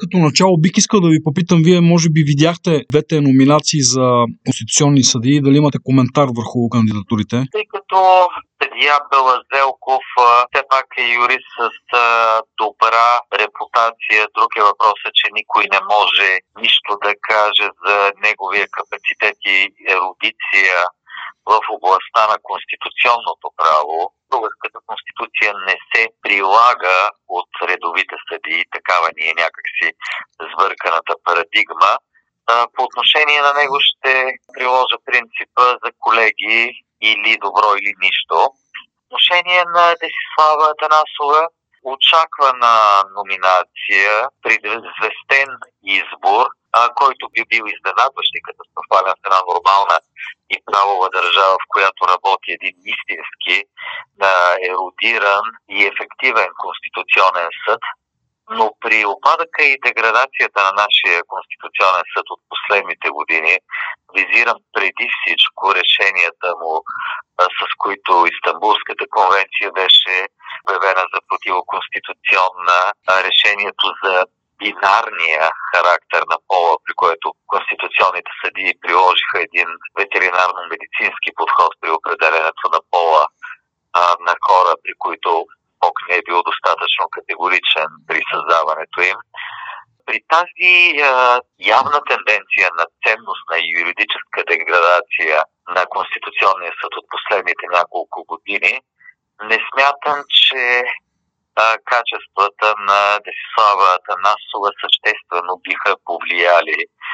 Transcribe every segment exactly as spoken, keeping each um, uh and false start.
като начало бих искал да ви попитам, вие може би видяхте двете номинации за конституционни съдии, дали имате коментар върху кандидатурите? Тъй като съдия Белазелков все пак е юрист с добра репутация, друг е въпросът, че никой не може нищо да каже за неговия капацитет и ерудиция в областта на конституционното право. Българската конституция не се прилага от редовите съдии, такава ни е някакси сбърканата парадигма. По отношение на него ще приложа принципа за колеги или добро, или нищо. По отношение на Десислава Атанасова, очаквана номинация, предизвестен избор, който би бил изненадващ и катастрофален в една нормална и правова държава, в която работи един истински ерудиран и ефективен конституционен съд. Но при опадъка и деградацията на нашия конституционен съд от последните години, визирам преди всичко решенията му, с които Истанбулската конвенция беше обявена за противоконституционна, решението за бинарния характер на пола, при което конституционните съдии приложиха един ветеринарно-медицински подход при определенето на пола а, на хора, при които Бог не е бил достатъчно категоричен при създаването им. При тази а, явна тенденция на ценностна и юридическа деградация на Конституционния съд от последните няколко години, не смятам, че а, качествата на Десислава Атанасова съществено биха повлияли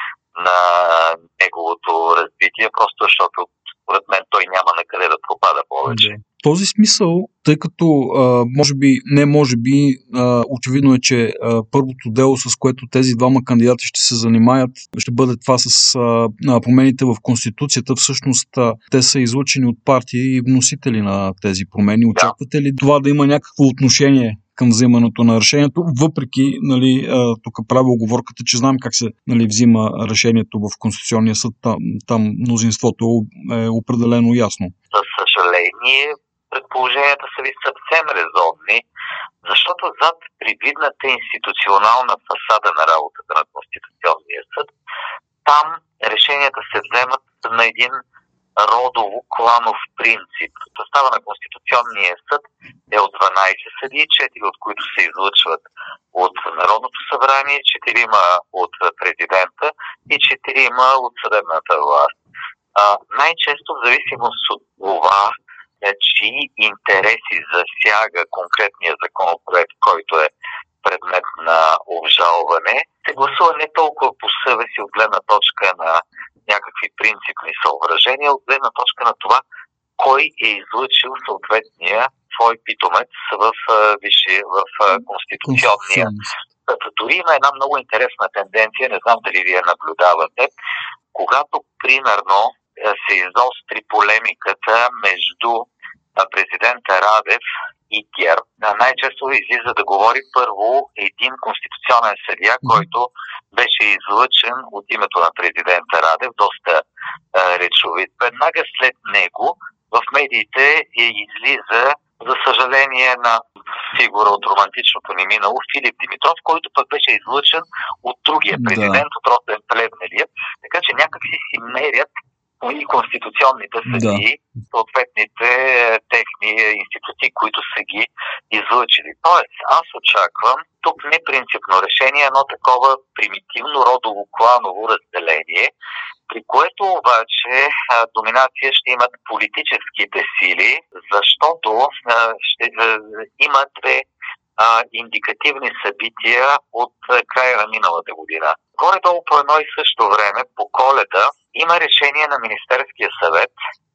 на неговото развитие, просто защото според мен той няма на къде да пропада повече. В този смисъл, тъй като а, може би, не може би, а, очевидно е, че а, първото дело, с което тези двама кандидати ще се занимаят, ще бъде това с а, промените в Конституцията. Всъщност а, те са излъчени от партии и вносители на тези промени. Очаквате ли това да има някакво отношение към взимането на решението, въпреки, нали, тук правя оговорката, че знам как се, нали, взима решението в Конституционния съд, там, там мнозинството е определено ясно. За съжаление, предположенията са ви съвсем резонни, защото зад привидната институционална фасада на работата на Конституционния съд, там решенията се вземат на един родово-кланов принцип. Състава на Конституционния съд е от дванайсет съдии, четири от които се излъчват от Народното събрание, четирима от президента и четирима от съдебната власт. А, най-често в зависимост от това, чии интереси засяга конкретния законопроект, който е предмет на обжалване, се гласува не толкова по съвест от гледна точка на някакви принципни съображения, от гледна точка на това, кой е излъчил съответния твой питомец в, висши, в Конституционния. Дори има една много интересна тенденция, не знам дали вие наблюдавате, когато примерно се изостри полемиката между президента Радев и ГЕРБ. Най-често излиза да говори първо един конституционен съдия, който беше излъчен от името на президента Радев, доста а, речовит. Веднага след него в медиите излиза, за съжаление, на фигура от романтичното ни минало Филип Димитров, който пък беше излъчен от другия президент, да. От Росен Плевнелиев. Така че някакси си мерят и конституционните съдии, да. Съответните техни институции, които са ги излъчили. Тоест, аз очаквам тук не принципно решение, едно такова примитивно родово-кланово разделение, при което обаче доминация ще имат политическите сили, защото ще има две а, индикативни събития от края на миналата година. Горе-долу по едно и също време, по Коледа, има решение на Министерския съвет,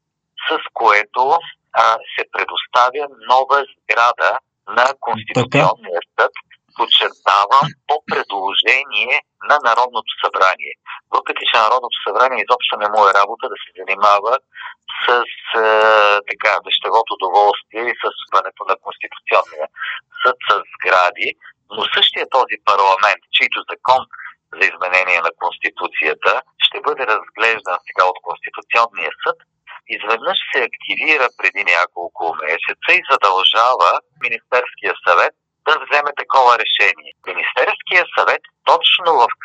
с което а, се предоставя нова сграда на Конституционния съд, подчертавам, по предложение на Народното събрание. Въпреки че Народното събрание изобщо не му е работа да се занимава с а, така, вещевото доволствие и с създаването на Конституционния съд с сгради, но същия този парламент, чийто закон за изменение на Конституцията ще бъде разглеждан сега от Конституционния съд, изведнъж се активира преди няколко месеца и задължава Министерския съвет да вземе такова решение. Министерския съвет точно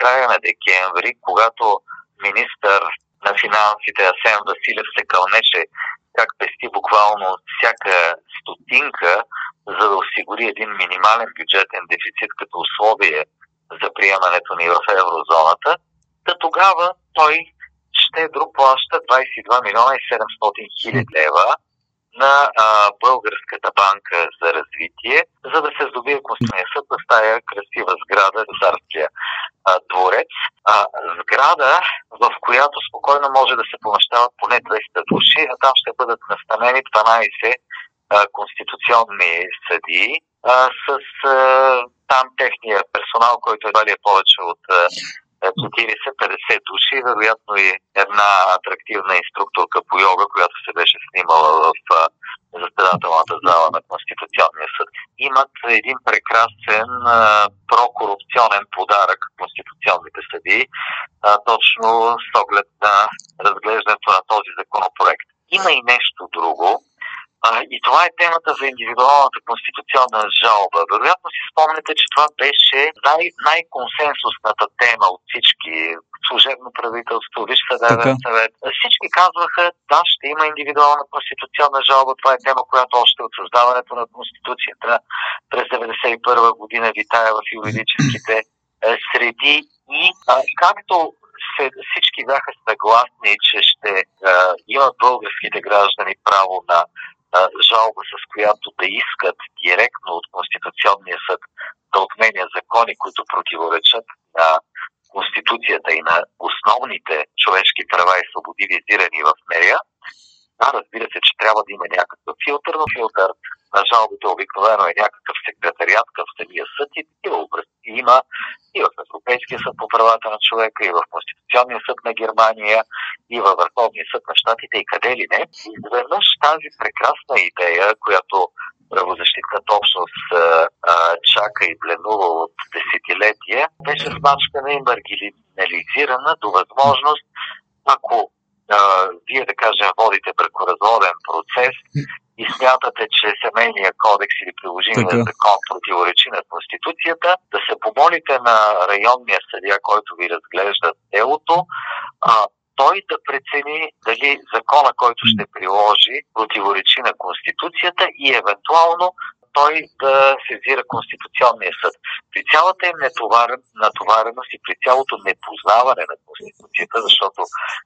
края на декември, когато министър на финансите Асен Василев се кълнеше как пести буквално всяка стотинка, за да осигури един минимален бюджетен дефицит като условие за приемането ни в еврозоната, да тогава той щедро плаща двадесет и два милиона и седемстотин хиляди лева на а, Българската банка за развитие, за да се здобие Конституционния съд в тая красива сграда, Царския а, дворец. А, сграда, в която спокойно може да се помещават поне двеста души, а там ще бъдат настанени дванадесет а, конституционни съдии, а, с а, там техния персонал, който едва ли е повече от а, четиридесет-петдесет души, вероятно и една атрактивна инструкторка по йога, която се беше снимала в заседателната зала на Конституционния съд. Имат един прекрасен а, прокорупционен подарък конституционните съдии, а, точно с оглед на разглеждането на този законопроект. Има и нещо друго. А, и това е темата за индивидуалната конституционна жалба. Вероятно си спомняте, че това беше най- най-консенсусната тема от всички. Служебно правителство, Висш съдебен съвет. Всички казваха, да, ще има индивидуална конституционна жалба. Това е тема, която още от създаването на Конституцията през деветдесет и първа година витая в юридическите е, среди. И а, както се, всички бяха съгласни, че ще е, имат българските граждани право на жалба, с която да искат директно от Конституционния съд да отменя закони, които противоречат на Конституцията и на основните човешки права и свободи, визирани в нея. Да, разбира се, че трябва да има някакъв филтър, но филтър на жалбите обикновено е някакъв секретариат към самия съд и такива образци има и в Европейския съд по правата на човека, и в Конституционния съд на Германия, и във Върховния съд на щатите, и къде ли не. Изведнъж тази прекрасна идея, която правозащитната общност а, а, чака и бленува от десетилетия, беше смачкана и маргинализирана до възможност, ако Uh, вие, да кажем, водите бракоразводен процес и смятате, че семейния кодекс или приложимия закон противоречи на Конституцията, да се помолите на районния съдия, който ви разглежда делото, uh, той да прецени дали закона, който ще приложи, противоречи на Конституцията и евентуално той да сезира Конституционния съд. При цялата им натовареност и при цялото непознаване на Конституцията, защото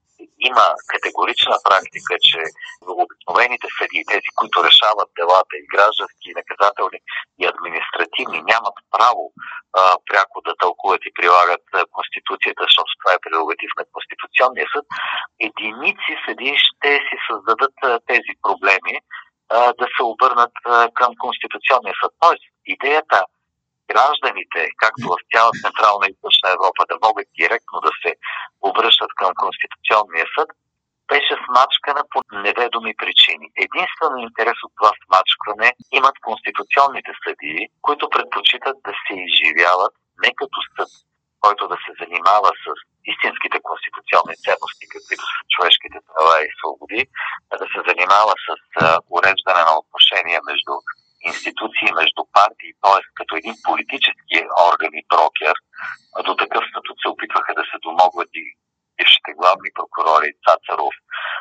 има категорична практика, че обикновените съдии, тези, които решават делата и граждански, и наказателни, и административни, нямат право а, пряко да тълкуват и прилагат а, Конституцията, защото това е прерогатив на Конституционния съд. Единици съдии ще си създадат а, тези проблеми, а, да се обърнат а, към Конституционния съд. Тоест, идеята гражданите, както в цяла Централна и Източна Европа, да могат директно да се обръщат към Конституционния съд, беше смачкана по неведоми причини. Единствено интерес от това смачкване имат конституционните съдии, които предпочитат да се изживяват не като съд, който да се занимава с истинските конституционни ценности, каквито са човешките права и свободи, а да се занимава с уреждане на отношения между институции, между партии, т.е. като един политически орган и брокер. До такъв статут се опитваха да се домогват и бившите главни прокурори Цацаров,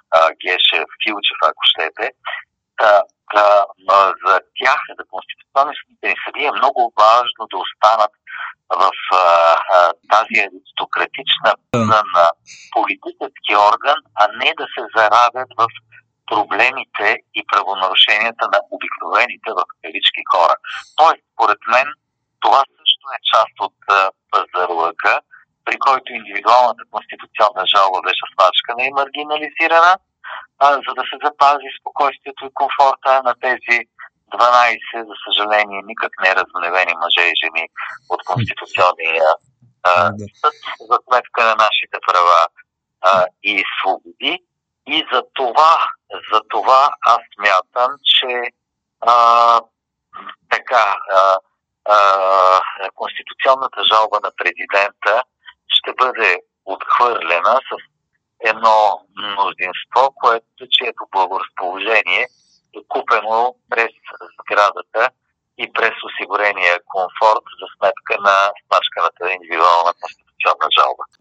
Гешев, Килчев, ако щете. Та, та, за тях, за конституционните съдии, е много важно да останат в а, а, тази аристократична на политически орган, а не да се заравят в проблемите и правонарушенията на обикновените в кавички хора. Тоест, според мен, това също е част от пазарлъка, при който индивидуалната конституционна жалба беше смачкана и маргинализирана, а, за да се запази спокойствието и комфорта на тези дванадесет, за съжаление, никак не разгневени мъже и жени от Конституционния а, съд, за сметка на нашите права а, и свободи. И за това, за това аз смятам, че а, така а, а, конституционната жалба на президента ще бъде отхвърлена с едно мнозинство, което, чието благоразположение е купено през сградата и през осигурения комфорт за сметка на смачканата индивидуална конституционна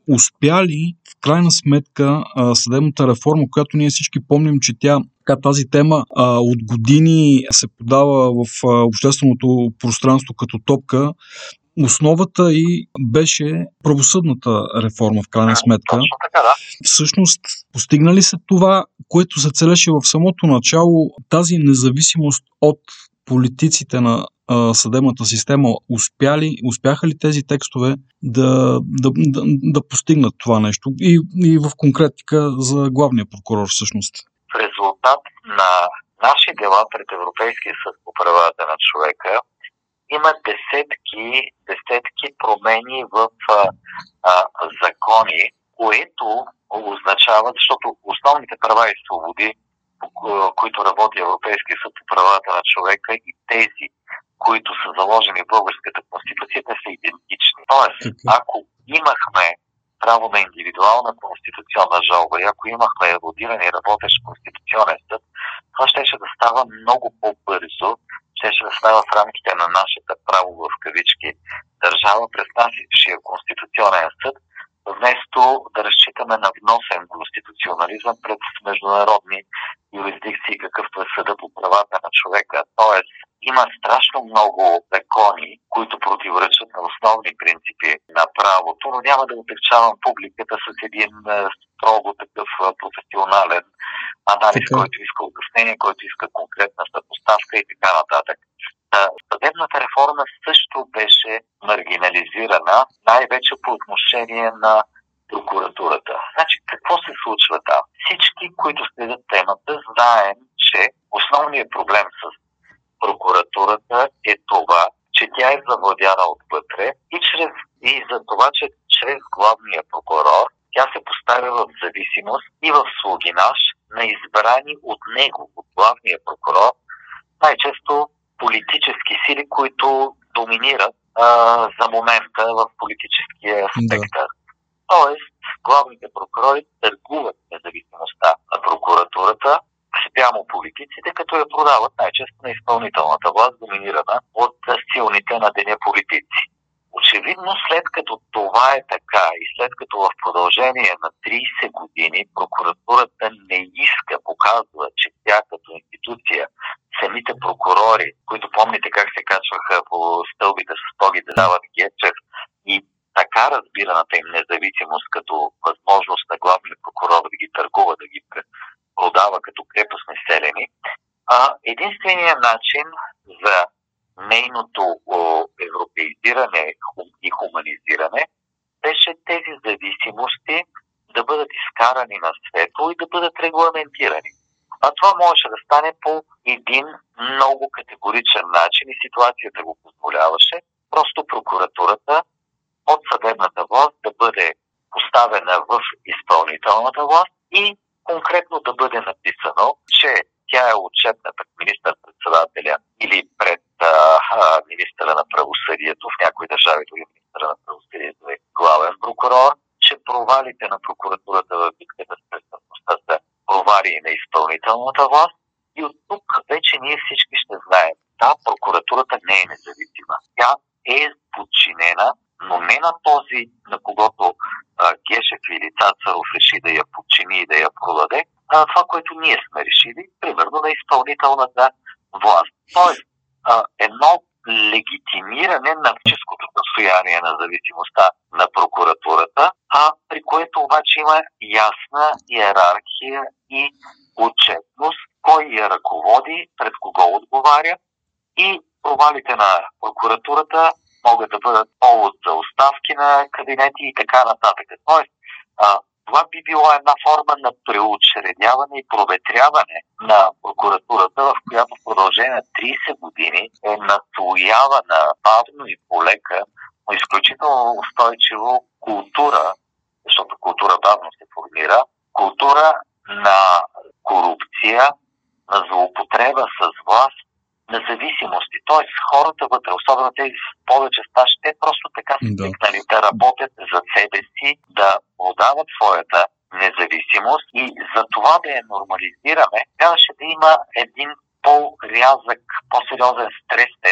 успя ли в крайна сметка съдебната реформа, която ние всички помним, че тя, тази тема от години се подава в общественото пространство като топка, основата и беше правосъдната реформа в крайна сметка. Точно така, да. Всъщност, постигна ли се това, което се целеше в самото начало, тази независимост от политиците на а, съдебната система, успяли, успяха ли тези текстове да, да, да, да постигнат това нещо? И, и в конкретика за главния прокурор всъщност. В резултат на наши дела пред Европейския съд по правата на човека има десетки, десетки промени в а, а, закони, което означава, защото основните права и свободи, по които работи Европейския съд по правата на човека, и тези, които са заложени в българската конституция, те са идентични. Тоест, ако имахме право на индивидуална конституционна жалба и ако имахме ерудиран и работещ конституционен съд, това щеше да става много по-бързо, щеше да става в рамките на нашата право в кавички държава през нашия конституционен съд, вместо да разчитаме на вносен конституционализъм пред международни юрисдикции, какъвто е съда по правата на човека. Тоест, има страшно много закони, които противоречат на основни принципи на правото, но няма да отегчавам публиката с един строго такъв професионален анализ, така, който иска обяснение, който иска конкретна съпоставка и така нататък. Съдебната реформа също беше маргинализирана, най-вече по отношение на прокуратурата. Значи, какво се случва там? Всички, които следят темата, знаем, че основният проблем с прокуратурата е това, че тя е завладяна отвътре и, чрез, и за това, че чрез главния прокурор тя се поставя в зависимост и в слугинаж на избрани от него, от главния прокурор, най-често политически сили, които доминират а, за момента в политическия спектър. Да. Тоест, главните прокурори търгуват независимостта на прокуратурата спрямо политиците, като я продават най-често на изпълнителната власт, доминирана от силните на деня политици. Очевидно, след като това е така и след като в продължение на трийсет години прокуратурата не иска, показва, че тя като институция, самите прокурори, които помните как се качваха по стълбите с тоги да дават Гечев, и така разбираната им независимост като възможност на главния прокурор да ги търгува, да ги продава като крепостни селени, а единственият начин за нейното европеизиране и хуманизиране беше тези зависимости да бъдат изкарани на светло и да бъдат регламентирани. А това можеше да стане по един много категоричен начин и ситуацията го позволяваше. Просто прокуратурата от съдебната власт да бъде поставена в изпълнителната власт и конкретно да бъде написано, че тя е отчетна пред министър-председателя или пред а, а, министъра на правосъдието, в някои държави дори министъра на правосъдието е главен прокурор, че провалите на прокуратурата в битката с престъпността са провали на изпълнителната власт. И от тук вече ние всички ще знаем, да, прокуратурата не е независима. Тя е подчинена, но не на този, на когото а, Гешев или Цацаров реши да я подчини и да я продаде, а това, което ние сме решили, примерно на изпълнителната власт. Тоест, а, едно легитимиране на физическото състояние на зависимостта на прокуратурата, а при което обаче има ясна иерархия и отчетност, кой я ръководи, пред кого отговаря, и провалите на прокуратурата могат да бъдат повод за оставки на кабинети и така нататък. Тоест, а, това би било една форма на преучредяване и проветряване на прокуратурата, в която в продължение на трийсет години е наслоявана бавно и полека, но изключително устойчиво култура, защото култура бавно се формира, култура на корупция, на злоупотреба с власт, независимости. Т.е. хората вътре, особено тези с повече стаж, те просто така са свикнали да. да работят за себе си, да продават своята независимост, и за това да я нормализираме, трябваше да има един по-рязък, по-сериозен стрес тест,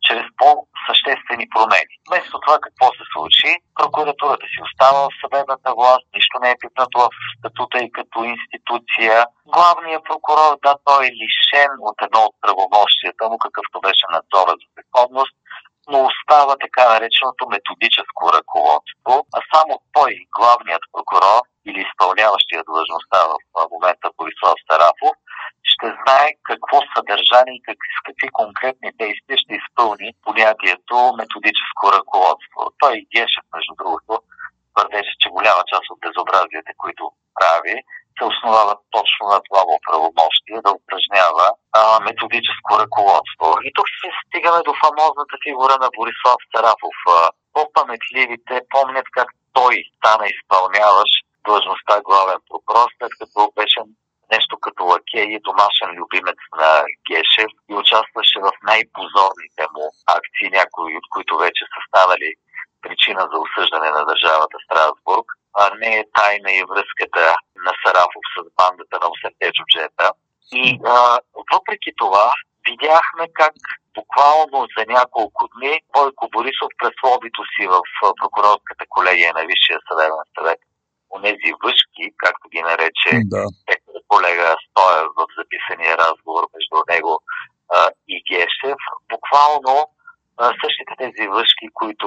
чрез по-съществени промени. Вместо това какво се случи? Прокуратурата си остава в съдебната власт, нищо не е пипнато в статута и като институция. Главният прокурор, да, той е лишен от едно от правомощията му, какъвто беше надзора за законност, но остава така нареченото методическо ръководство, а само той, главният прокурор или изпълняващия длъжността в момента Борислав Сарафов, ще знае какво съдържание и какви, с какви конкретни действия ще изпълни понятието методическо ръководство. Той и Гешев, между другото, твърдеше, че голяма част от безобразията, които прави, се основават точно на това му правомощие да упражнява а, методическо ръководство. И тук се стигаме до фамозната фигура на Борислав Сарафов. По-паметливите помнят как той стана изпълняващ длъжността главен прокурор, след като беше нещо като лакей и домашен любимец на Гешев и участваше в най-позорните му акции, някои от които вече са станали причина за осъждане на държавата Страсбург. А не е тайна и връзката на Сарафов с бандата на осемте джуджета. И а, въпреки това видяхме как буквално за няколко дни Бойко Борисов през лобито си в прокурорската колегия на Висшия съдебен съвет, онези въшки, както ги нарече да. Колега Стоев в записания разговор между него а, и Гешев, буквално а, същите тези въшки, които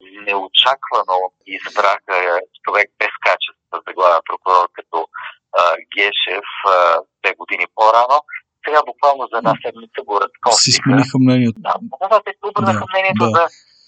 неочаквано избраха човек без качество за главен прокурор като а, Гешев а, две години по-рано, сега буквално за една седмица го разкосиха. Си смениха мнението. Да, да, те се обърнаха да, мнението да. за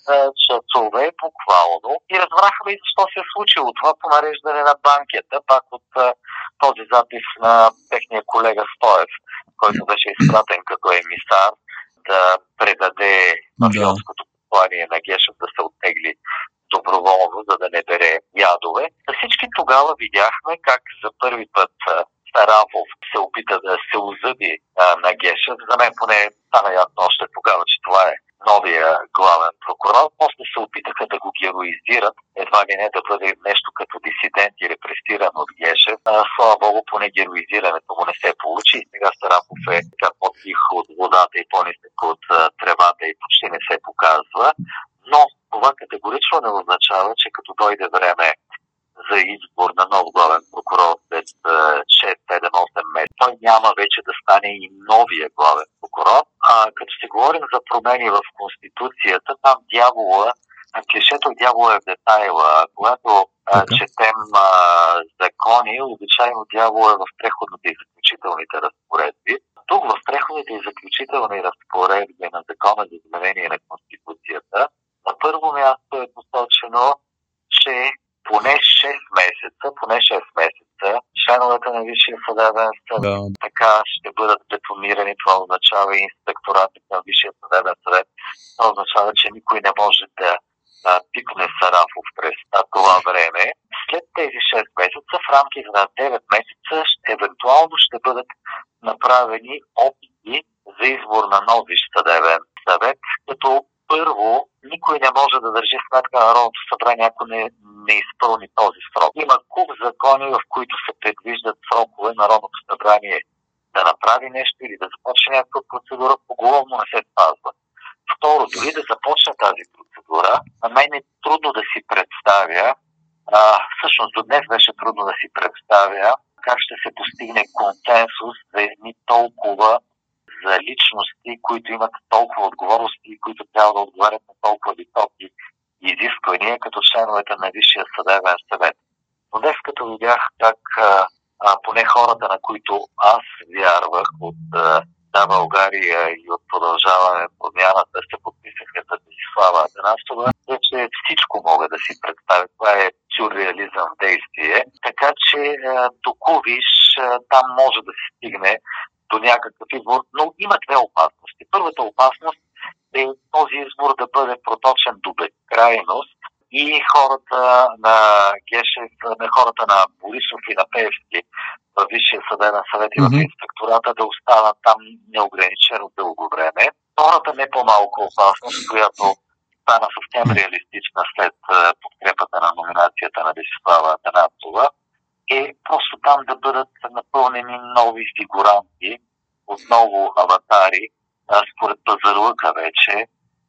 часове, буквално. И разбрахме и защо се е случило това по нареждане на банкета, пак от а, този запис на техния колега Стоев, който беше изпратен като емисар да предаде мафиотското послание на Гешев да се оттегли доброволно, за да не бере ядове. За всички тогава видяхме как за първи път Сарафов се опита да се озъби а, на Гешев. За мен поне стана ясно още тогава, че това е новия главен прокурор. После се опитаха да го героизират, едва ли не да бъде нещо като дисидент и репресиран от Гешев. А, слава Богу, поне героизирането му не се получи. Сега Сарафов е така по-тих от водата и по-нисък от а, тревата и почти не се показва. Но това категорично не означава, че като дойде време за избор на нов главен прокурор след шест седем осем месеца, той няма вече да стане и новия главен прокурор. А като се говорим за промени в Конституцията, там дявола, клишето дявола е в детайла. Когато а, четем а, закони, обичайно дявола е в преходните и заключителните разпоредби. Тук в преходните и заключителни разпоредби на закона за изменение на Конституцията на първо място е посочено, че поне шест месеца, поне шест месеца, членовете на Висшия съдебен съвет да. така ще бъдат бетонирани. Това означава и инспекторатът на Висшия съдебен съвет. Това означава, че никой не може да а, пикне Сарафов през това време. След тези шест месеца, в рамките на девет месеца, евентуално ще бъдат направени опити за избор на нов Висш съдебен съвет, като първо, никой не може да държи сметка на Народното събрание, ако не, не изпълни този срок. Има куп закони, в които се предвиждат срокове Народното събрание да направи нещо или да започне някаква процедура, поголовно не се спазва. Второ, дори да започне тази процедура, на мен е трудно да си представя, а, всъщност до днес беше трудно да си представя как ще се постигне консенсус за едни толкова за личности, които имат толкова отговорности и които трябва да отговарят на толкова високи изисквания, като членовете на Висшия съдебен съвет. Но днес като видях как а, а, поне хората, на които аз вярвах от а, Да, България и от Продължаване промяната се подписаха за Десислава Атанасова, вече всичко мога да си представя. Това е сюрреализъм в действие. Така че до Кувиш там може да се стигне до някакъв избор, но има две опасности. Първата опасност е този избор да бъде проточен до безкрайност и хората на Гешев, на хората на Борисов и на Пеевски в Висшия съдебен съвет и в инспектората да останат там неограничено дълго време. Втората не по-малко опасност, която стана съвсем реалистична след подкрепата на номинацията на Десислава Атанасова, е просто там да бъдат напълнени нови фигуранти, отново аватари, според пазарлъка вече,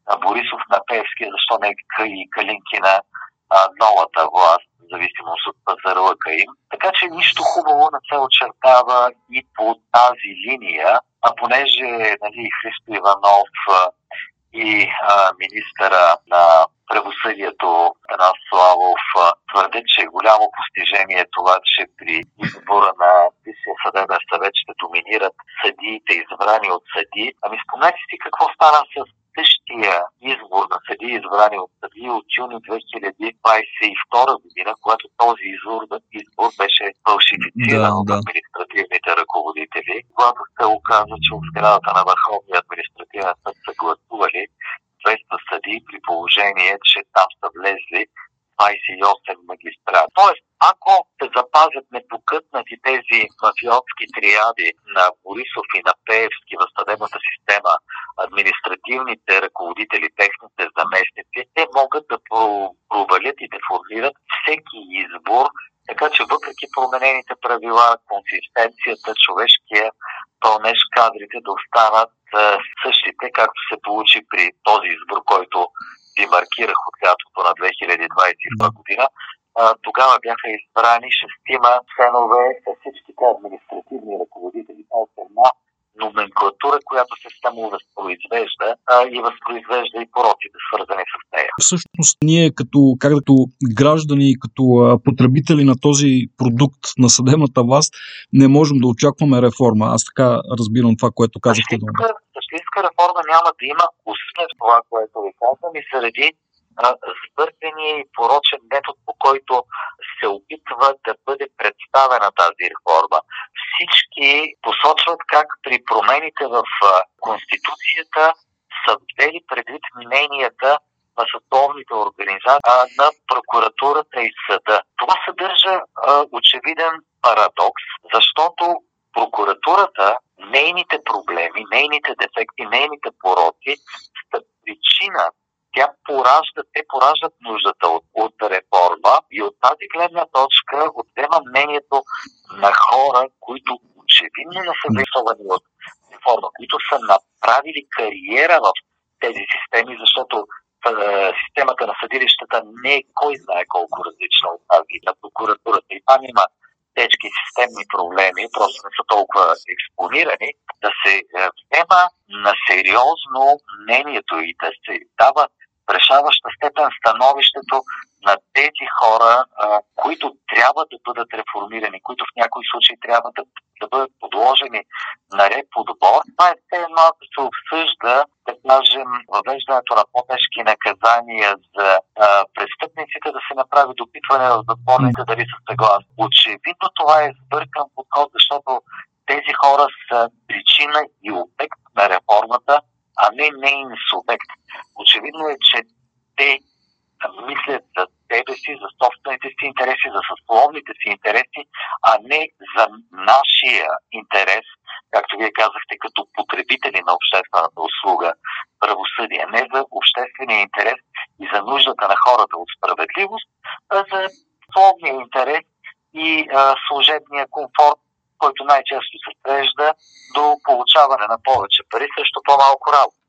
на Борисов, на Пеевски, защо не и Калинкина а, новата власт, в зависимост от пазарлъка им. Така че нищо хубаво не се очертава и по тази линия, а понеже нали, Христо Иванов а, и а, министъра на правосъдието Атанас Славов твърде, че е голямо постижение това, че при избора на Висшия съдебен съвет ще доминират съдиите, избрани от съдии. Ами спомнете си какво стана с същия избор на съдии, избрани от съдии от юни две хиляди двадесет и втора година, когато този избор, избор беше фалшифициран да, от да. административните ръководители, когато се оказа, че в сградата на Върховния административен съд са гласували двеста съдии при положение, че там са влезли двадесет и осем магистрати. Тоест, ако се запазят непокътнати тези мафиотски триади на Борисов и на Пеевски в съдебната система, административните ръководители, техните заместници, те могат да провалят и деформират всеки избор, така че въпреки променените правила, консистенцията, човешкия пълнеж, кадрите да останат същите, както се получи при този избор, който ви маркирах от лятото на две хиляди двадесет и втора година. Тогава бяха избрани шестима членове с всичките административни ръководители. Това е една номенклатура, която се само възпроизвежда а, и възпроизвежда и пороците, свързани с нея. Всъщност ние като, как като граждани, като а, потребители на този продукт на съдебната власт не можем да очакваме реформа. Аз така разбирам това, което казахте. Същинска, същинска реформа няма да има, освен това, което ви казвам, и заради сбъркания и порочен метод, по който се опитва да бъде представена тази реформа. Всички посочват как при промените в Конституцията са взели предвид мненията на съсловните организации на прокуратурата и съда. Това съдържа а, очевиден парадокс, защото прокуратурата, нейните проблеми, нейните дефекти, нейните пороци са причина. Тя поражда, те пораждат нуждата от, от реформа и от тази гледна точка отнема мнението на хора, които очевидно не са заинтересовани от реформа, които са направили кариера в тези системи, защото е, системата на съдилищата не е кой знае колко различна от тази на прокуратурата. И там има тежки системни проблеми, просто не са толкова експонирани, да се е, взема на сериозно мнението и да се дава решаваща степен становището на тези хора, а, които трябва да бъдат реформирани, които в някои случаи трябва да, да бъдат подложени на реподбор. Това е все едно да се обсъжда, да кажем, въвеждането на по-тежки наказания за а, престъпниците, да се направи допитване в затворните дали са съгласни. Очевидно това е сбъркан подход, защото тези хора са причина и обект на реформата, а не нейн субект. Очевидно е, че те мислят за себе си, за собствените си интереси, за съсловните си интереси, а не за нашия интерес, както вие казахте, като потребители на обществената услуга, правосъдие. Не за обществения интерес и за нуждата на хората от справедливост, а за съсловния интерес и а, служебния комфорт, който най-често се свежда до получаване на повече пари срещу по-малко работа.